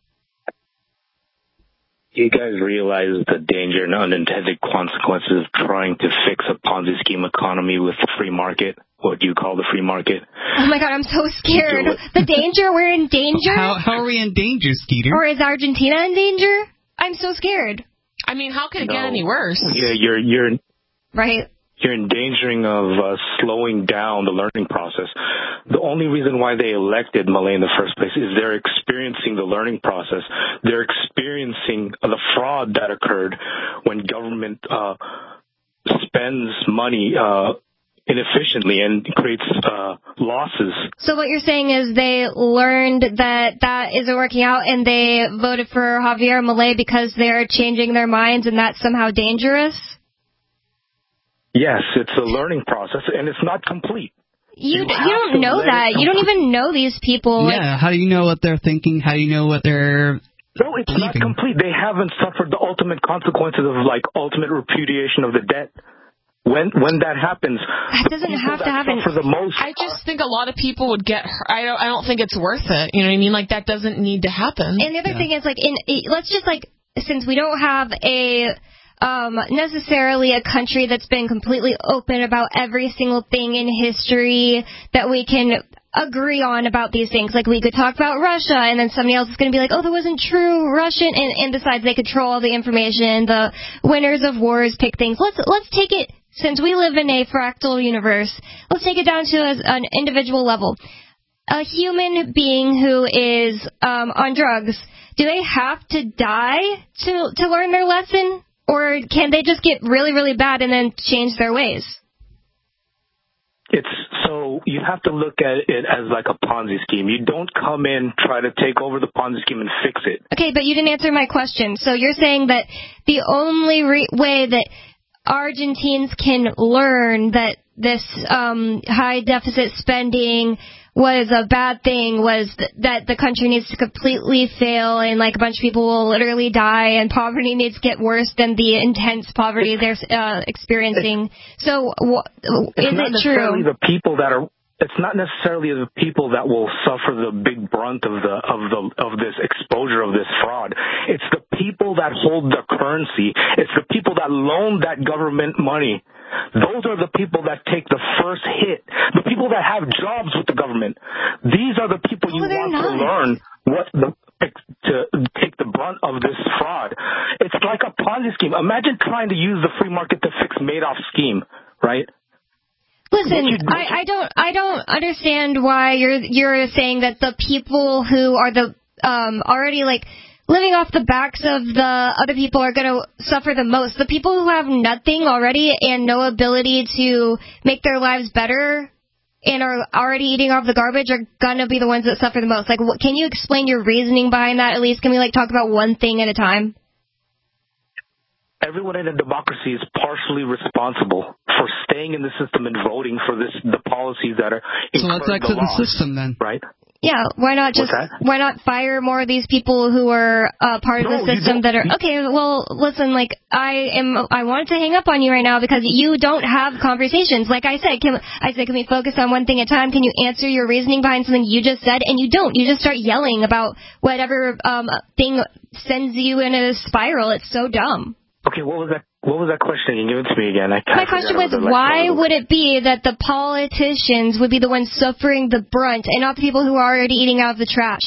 You guys realize the danger and unintended consequences of trying to fix a Ponzi scheme economy with the free market? What do you call the free market? Oh, my God, I'm so scared. The danger? We're in danger? How, how are we in danger, Skeeter? Or is Argentina in danger? I'm so scared. I mean, how could it no. get any worse? Yeah, you're you're right. You're endangering of uh, slowing down the learning process. The only reason why they elected Milei in the first place is they're experiencing the learning process. They're experiencing the fraud that occurred when government uh, spends money uh, inefficiently and creates uh, losses. So what you're saying is they learned that that isn't working out and they voted for Javier Milei because they're changing their minds and that's somehow dangerous? Yes, it's a learning process, and it's not complete. You you, you don't know that. You don't even know these people. Yeah, like, how do you know what they're thinking? How do you know what they're No, it's believing? Not complete. They haven't suffered the ultimate consequences of, like, ultimate repudiation of the debt. When when that happens, that doesn't have to happen. For the most I just think a lot of people would get hurt. I don't I don't think it's worth it. You know what I mean? Like, that doesn't need to happen. And the other yeah. thing is, like, in let's just, like, since we don't have a Um, necessarily a country that's been completely open about every single thing in history that we can agree on about these things. Like, we could talk about Russia, and then somebody else is going to be like, oh, that wasn't true, Russian, and, and besides, they control all the information, the winners of wars pick things. Let's let's take it, since we live in a fractal universe, let's take it down to a, an individual level. A human being who is um, on drugs, do they have to die to to learn their lesson? Or can they just get really, really bad and then change their ways? It's so you have to look at it as like a Ponzi scheme. You don't come in, try to take over the Ponzi scheme and fix it. Okay, but you didn't answer my question. So you're saying that the only re- way that Argentines can learn that this um, high deficit spending was a bad thing, was th- that the country needs to completely fail and like a bunch of people will literally die and poverty needs to get worse than the intense poverty they're uh, experiencing. So w- is it true? The people that are It's not necessarily the people that will suffer the big brunt of the of the of this exposure of this fraud. It's the people that hold the currency. It's the people that loan that government money. Those are the people that take the first hit. The people that have jobs with the government. These are the people you oh, want not. to learn what the to take the brunt of this fraud. It's like a Ponzi scheme. Imagine trying to use the free market to fix Madoff's scheme, right? Listen, I, I don't, I don't understand why you're you're saying that the people who are the um, already like living off the backs of the other people are going to suffer the most. The people who have nothing already and no ability to make their lives better and are already eating off the garbage are going to be the ones that suffer the most. Like, what, can you explain your reasoning behind that? At least, can we like talk about one thing at a time? Everyone in a democracy is partially responsible for staying in the system and voting for this the policies that are. So let's exit the, the system then, right? Yeah, why not just why not fire more of these people who are uh, part no, of the system that are okay? Well, listen, like I am, I wanted to hang up on you right now because you don't have conversations. Like I said, can I said, can we focus on one thing at a time? Can you answer your reasoning behind something you just said? And you don't. You just start yelling about whatever um, thing sends you in a spiral. It's so dumb. Okay, what was that? What was that question? Can you give it to me again? I My question was, why would it be that the politicians would be the ones suffering the brunt and not the people who are already eating out of the trash?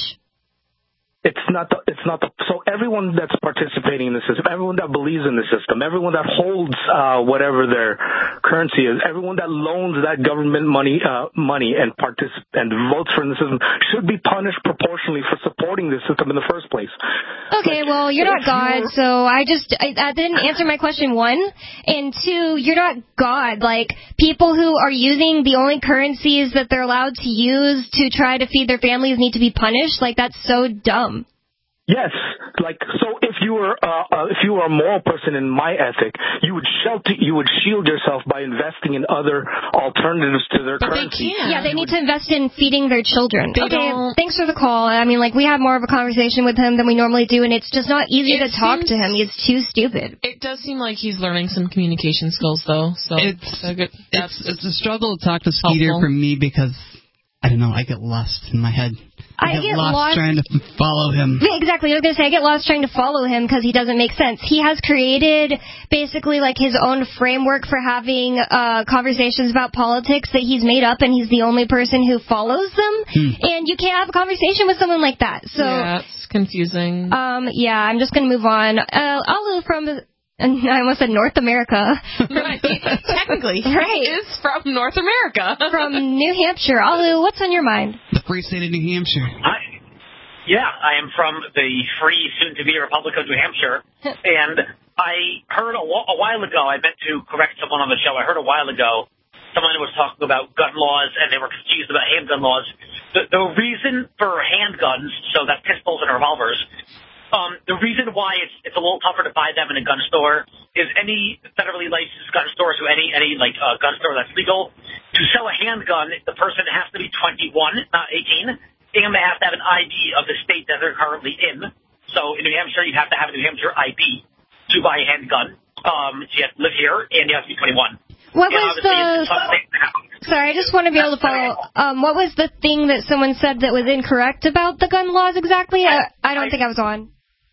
It's not the, it's not the, so everyone that's participating in the system, everyone that believes in the system, everyone that holds uh, whatever their currency is, everyone that loans that government money uh, money and particip- and votes for in the system should be punished proportionally for supporting the system in the first place. Okay, like, well, you're not God, so I just I, that didn't answer my question, one. And two, you're not God. Like, people who are using the only currencies that they're allowed to use to try to feed their families need to be punished. Like, that's so dumb. Yes, like so. If you were uh, uh, if you were a moral person in my ethic, you would shelter, you would shield yourself by investing in other alternatives to their but currency. They yeah, they need to invest in feeding their children. They okay, don't... thanks for the call. I mean, like we have more of a conversation with him than we normally do, and it's just not easy it to talk seems... to him. He's too stupid. It does seem like he's learning some communication skills, though. So it's so good. It's, it's a struggle to talk to Skeeter helpful. for me because I don't know. I get lost in my head. I, I get, get lost, lost trying to follow him. Exactly. I was going to say, I get lost trying to follow him because he doesn't make sense. He has created basically like his own framework for having uh, conversations about politics that he's made up, and he's the only person who follows them. Hmm. And you can't have a conversation with someone like that. So yeah, it's confusing. Um, yeah, I'm just going to move on. Uh, Alu from... And I almost said North America. Right. Technically, right. He is from North America. From New Hampshire. Alu, what's on your mind? The free state of New Hampshire. I, yeah, I am from the free, soon-to-be Republic of New Hampshire. And I heard a, a while ago, I meant to correct someone on the show, I heard a while ago, someone was talking about gun laws, and they were confused about handgun laws. The, the reason for handguns, so that's pistols and revolvers, Um, the reason why it's it's a little tougher to buy them in a gun store is any federally licensed gun store, so any any like uh, gun store that's legal, to sell a handgun, the person has to be twenty-one, not eighteen, and they have to have an I D of the state that they're currently in. So in New Hampshire, you have to have a New Hampshire I D to buy a handgun. Um, so you have to live here, and you have to be twenty-one. What and was the... Sorry, I just want to be able to follow. Um, what was the thing that someone said that was incorrect about the gun laws exactly? I, I don't I, think I was on.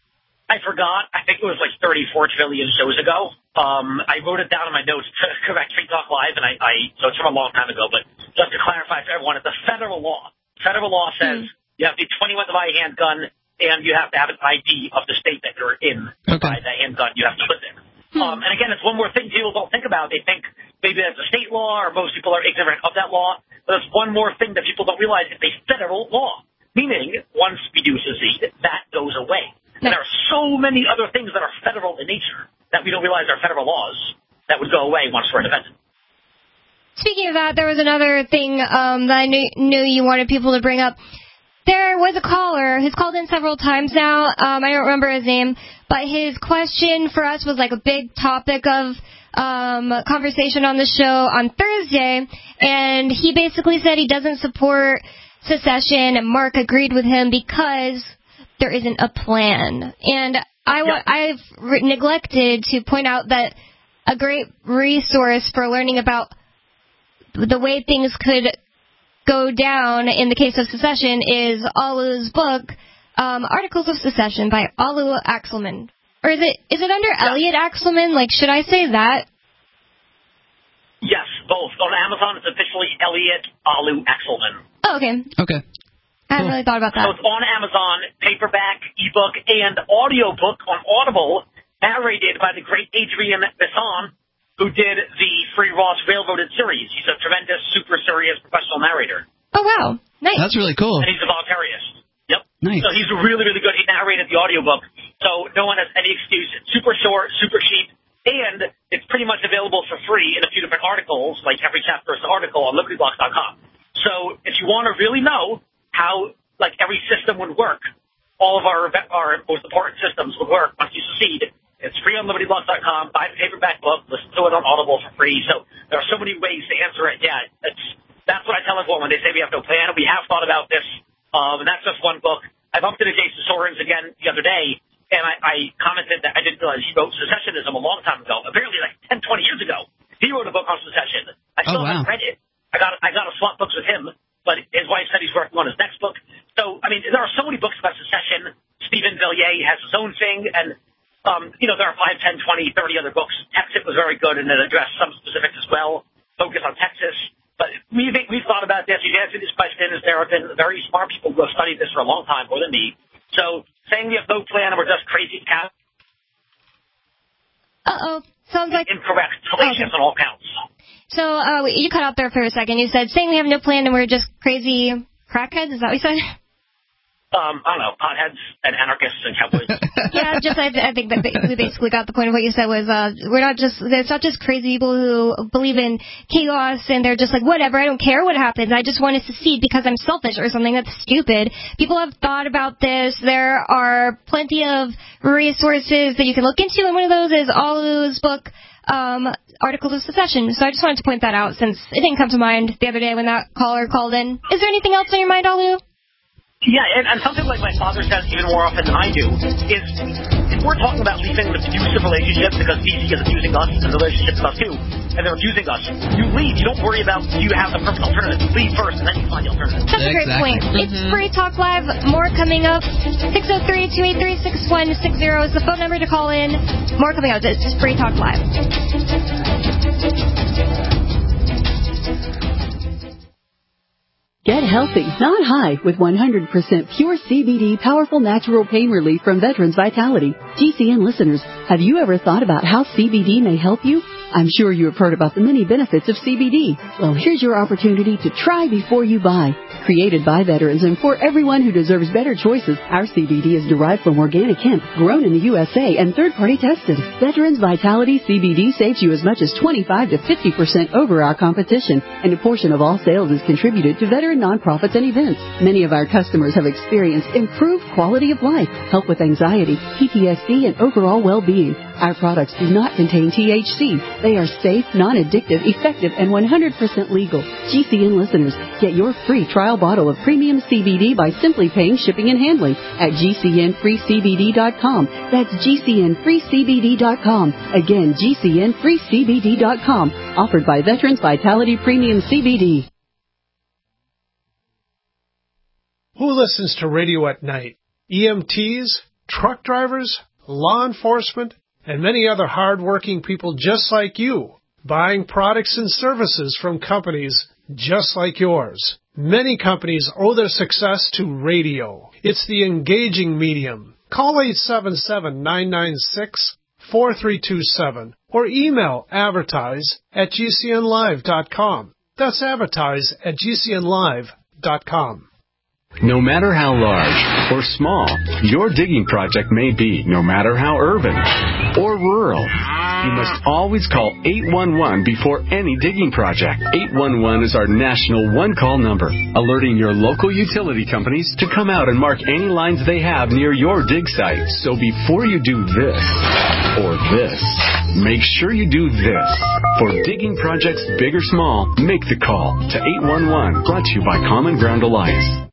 I forgot. I think it was like thirty-four trillion shows ago. Um, I wrote it down in my notes to correct Free Talk Live, and I, I so it's from a long time ago. But just to clarify for everyone, it's a federal law. Federal law says mm. you have to be twenty-one to buy a handgun, and you have to have an I D of the state that you're in to okay. buy that handgun. You have to live there. Hmm. Um, and again, it's one more thing people don't think about. They think maybe that's a state law, or most people are ignorant of that law. But it's one more thing that people don't realize. It's a federal law, meaning once we do secede, that goes away. And there are so many other things that are federal in nature that we don't realize are federal laws that would go away once we're independent. Speaking of that, there was another thing um, that I knew, knew you wanted people to bring up. There was a caller who's called in several times now. Um, I don't remember his name, but his question for us was like a big topic of um, conversation on the show on Thursday, and he basically said he doesn't support secession, and Mark agreed with him because there isn't a plan. And I w- Yep. I've re- neglected to point out that a great resource for learning about the way things could go down in the case of secession is Alu's book, um, Articles of Secession by Alu Axelman. Or is it is it under Yeah. Elliot Axelman? Like, should I say that? Yes, both. On Amazon, it's officially Elliot Alu Axelman. Oh, okay. Okay. I hadn't really thought about So that. it's on Amazon, paperback, ebook, and audiobook on Audible, narrated by the great Adrian Besson, who did the Free Ross Railroaded series. He's a tremendous, super serious professional narrator. Oh, wow. Nice. That's really cool. And he's a voluntarist. Yep. Nice. So he's really, really good. He narrated the audiobook, so no one has any excuse. It's super short, super cheap, and it's pretty much available for free in a few different articles, like every chapter is an article on Liberty Blocks dot com. So if you want to really know how, like, every system would work, all of our our most important systems would work once you succeed, it's free on Liberty Blocks dot com. Buy the paperback book, listen to it on Audible for free. So there are so many ways to answer it. Yeah, it's, that's what I tell everyone when they say we have no plan. We have thought about this, um, and that's just one book. I bumped into Jason Sorens again the other day, and I, I commented that I didn't realize he wrote Secessionism a long time ago, apparently like ten, twenty years ago. He wrote a book on secession. I still Oh, wow. haven't read it. I got I got to swap books with him, but his wife said he's working on his next book. So, I mean, there are so many books about secession. Stephen Villiers has his own thing, and, um, you know, there are five, ten, twenty, thirty other books. Texit was very good, and it addressed some specifics as well, focus on Texas. But we think, we've thought about this. We've answered this question. There have been very smart people who have studied this for a long time, more than me. So saying we have no plan and we're just crazy cat. Uh-oh. Sounds like... Incorrect. Fallacious Okay. on all counts. So, uh, you cut out there for a second. You said, saying we have no plan and we're just crazy crackheads? Is that what you said? Um, I don't know, potheads and anarchists and cowboys. Yeah, just I, I think that we basically got the point of what you said was uh, we're not just it's not just crazy people who believe in chaos and they're just like, whatever, I don't care what happens, I just want to secede because I'm selfish or something. That's stupid. People have thought about this. There are plenty of resources that you can look into, and one of those is Alu's book, um, Articles of Secession. So I just wanted to point that out since it didn't come to mind the other day when that caller called in. Is there anything else on your mind, Alu? Yeah, and, and something like my father says even more often than I do is if we're talking about leaving an abusive relationship because B C is abusing us and the relationship with us too, and they're abusing us, you leave. You don't worry about do you have the perfect alternative. You leave first and then you find the alternative. That's a great Exactly. point. It's Free Talk Live. More coming up. six oh three, two eight three, six one six zero is the phone number to call in. More coming up. It's Free Talk Live. Get healthy, not high, with one hundred percent pure C B D powerful natural pain relief from Veterans Vitality. G C N listeners, have you ever thought about how C B D may help you? I'm sure you have heard about the many benefits of C B D. Well, here's your opportunity to try before you buy. Created by veterans and for everyone who deserves better choices, our C B D is derived from organic hemp, grown in the U S A and third-party tested. Veterans Vitality C B D saves you as much as twenty-five to fifty percent over our competition, and a portion of all sales is contributed to veteran nonprofits and events. Many of our customers have experienced improved quality of life, help with anxiety, P T S D, and overall well-being. Our products do not contain T H C. They are safe, non-addictive, effective, and one hundred percent legal. G C N listeners, get your free trial bottle of premium C B D by simply paying shipping and handling at G C N free C B D dot com. That's G C N free C B D dot com. Again, G C N free C B D dot com. Offered by Veterans Vitality Premium C B D. Who listens to radio at night? E M Ts, truck drivers, law enforcement, and many other hard-working people just like you, buying products and services from companies just like yours. Many companies owe their success to radio. It's the engaging medium. Call eight seven seven, nine nine six, four three two seven or email advertise at G C N live dot com. That's advertise at G C N live dot com. No matter how large or small your digging project may be, no matter how urban or rural, you must always call eight one one before any digging project. eight one one is our national one-call number, alerting your local utility companies to come out and mark any lines they have near your dig site. So before you do this or this, make sure you do this. For digging projects big or small, make the call to eight one one, brought to you by Common Ground Alliance.